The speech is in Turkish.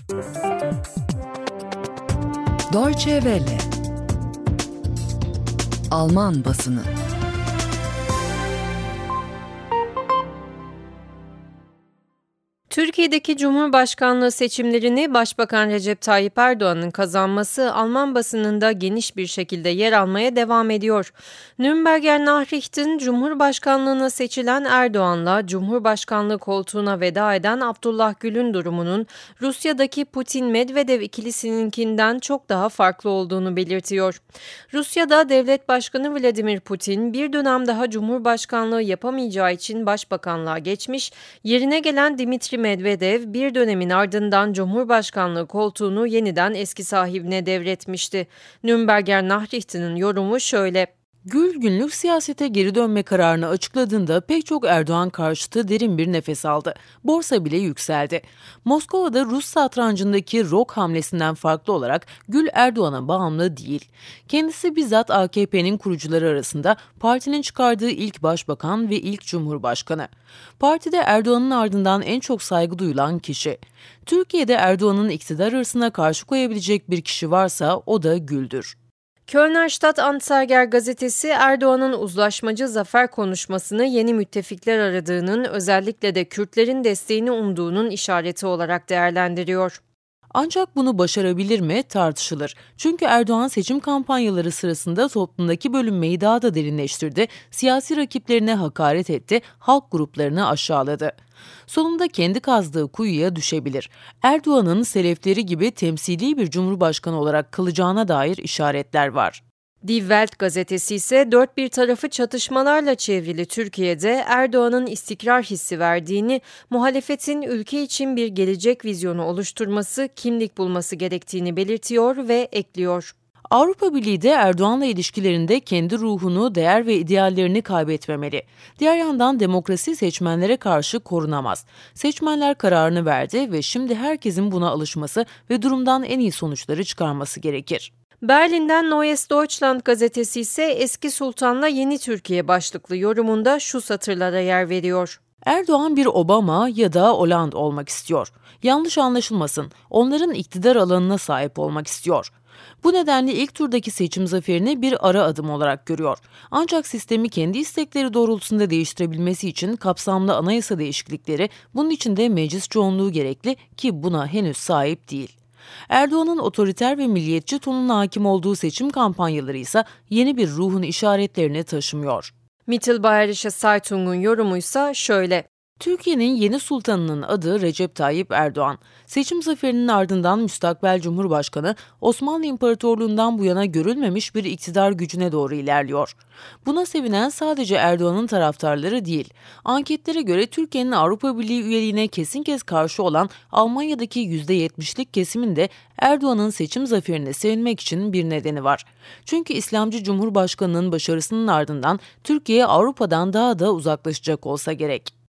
Deutsche Welle. Alman basını. Türkiye'deki Cumhurbaşkanlığı seçimlerini Başbakan Recep Tayyip Erdoğan'ın kazanması Alman basınında geniş bir şekilde yer almaya devam ediyor. Nürnberger Nachrichten, Cumhurbaşkanlığına seçilen Erdoğan'la Cumhurbaşkanlığı koltuğuna veda eden Abdullah Gül'ün durumunun Rusya'daki Putin-Medvedev ikilisininkinden çok daha farklı olduğunu belirtiyor. Rusya'da devlet başkanı Vladimir Putin bir dönem daha Cumhurbaşkanlığı yapamayacağı için başbakanlığa geçmiş, yerine gelen Dmitri Medvedev bir dönemin ardından Cumhurbaşkanlığı koltuğunu yeniden eski sahibine devretmişti. Nürnberger Nachrichten'ın yorumu şöyle: Gül günlük siyasete geri dönme kararını açıkladığında pek çok Erdoğan karşıtı derin bir nefes aldı. Borsa bile yükseldi. Moskova'da Rus satrancındaki rok hamlesinden farklı olarak Gül Erdoğan'a bağımlı değil. Kendisi bizzat AKP'nin kurucuları arasında partinin çıkardığı ilk başbakan ve ilk cumhurbaşkanı. Partide Erdoğan'ın ardından en çok saygı duyulan kişi. Türkiye'de Erdoğan'ın iktidar hırsına karşı koyabilecek bir kişi varsa o da Gül'dür. Kölner Stadt-Anzeiger gazetesi Erdoğan'ın uzlaşmacı zafer konuşmasını yeni müttefikler aradığının, özellikle de Kürtlerin desteğini umduğunun işareti olarak değerlendiriyor. Ancak bunu başarabilir mi tartışılır. Çünkü Erdoğan seçim kampanyaları sırasında toplumdaki bölünmeyi daha da derinleştirdi, siyasi rakiplerine hakaret etti, halk gruplarını aşağıladı. Sonunda kendi kazdığı kuyuya düşebilir. Erdoğan'ın selefleri gibi temsili bir cumhurbaşkanı olarak kalacağına dair işaretler var. Die Welt gazetesi ise dört bir tarafı çatışmalarla çevrili Türkiye'de Erdoğan'ın istikrar hissi verdiğini, muhalefetin ülke için bir gelecek vizyonu oluşturması, kimlik bulması gerektiğini belirtiyor ve ekliyor. Avrupa Birliği de Erdoğan'la ilişkilerinde kendi ruhunu, değer ve ideallerini kaybetmemeli. Diğer yandan demokrasi seçmenlere karşı korunamaz. Seçmenler kararını verdi ve şimdi herkesin buna alışması ve durumdan en iyi sonuçları çıkarması gerekir. Berlin'den Neues Deutschland gazetesi ise Eski Sultan'la Yeni Türkiye başlıklı yorumunda şu satırlara yer veriyor. Erdoğan bir Obama ya da Hollande olmak istiyor. Yanlış anlaşılmasın, onların iktidar alanına sahip olmak istiyor. Bu nedenle ilk turdaki seçim zaferini bir ara adım olarak görüyor. Ancak sistemi kendi istekleri doğrultusunda değiştirebilmesi için kapsamlı anayasa değişiklikleri, bunun için de meclis çoğunluğu gerekli ki buna henüz sahip değil. Erdoğan'ın otoriter ve milliyetçi tonuna hakim olduğu seçim kampanyaları ise yeni bir ruhun işaretlerini taşımıyor. Mittelbayerische Zeitung'un yorumuysa şöyle: Türkiye'nin yeni sultanının adı Recep Tayyip Erdoğan. Seçim zaferinin ardından müstakbel Cumhurbaşkanı Osmanlı İmparatorluğundan bu yana görülmemiş bir iktidar gücüne doğru ilerliyor. Buna sevinen sadece Erdoğan'ın taraftarları değil. Anketlere göre Türkiye'nin Avrupa Birliği üyeliğine kesin kez karşı olan Almanya'daki %70'lik kesimin de Erdoğan'ın seçim zaferine sevinmek için bir nedeni var. Çünkü İslamcı Cumhurbaşkanı'nın başarısının ardından Türkiye Avrupa'dan daha da uzaklaşacak olsa gerek.